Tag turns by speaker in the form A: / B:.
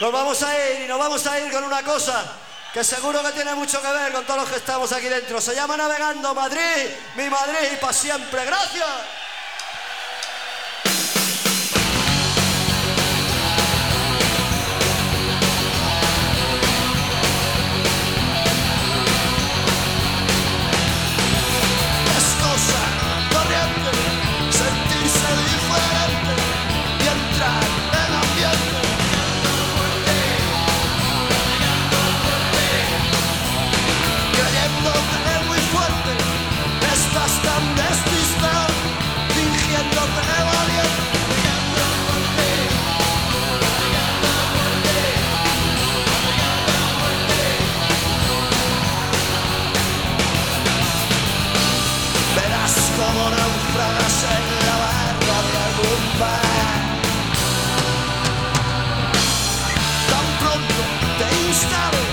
A: Nos vamos a ir y nos vamos a ir con una cosa que seguro que tiene mucho que ver con todos los que estamos aquí dentro. Se llama Navegando Madrid, mi Madrid para siempre. ¡Gracias!
B: Como naufragas en la barra de algún bar. Tan pronto te instales